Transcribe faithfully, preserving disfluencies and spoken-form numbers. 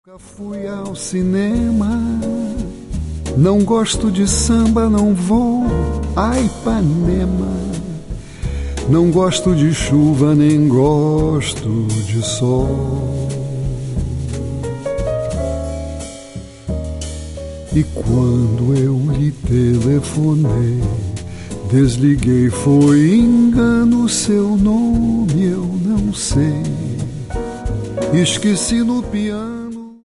Nunca fui ao cinema, não gosto de samba, não vou a Ipanema. Não gosto de chuva, nem gosto de sol. E quando eu lhe telefonei, desliguei, foi engano, seu nome eu não sei. Esqueci no piano.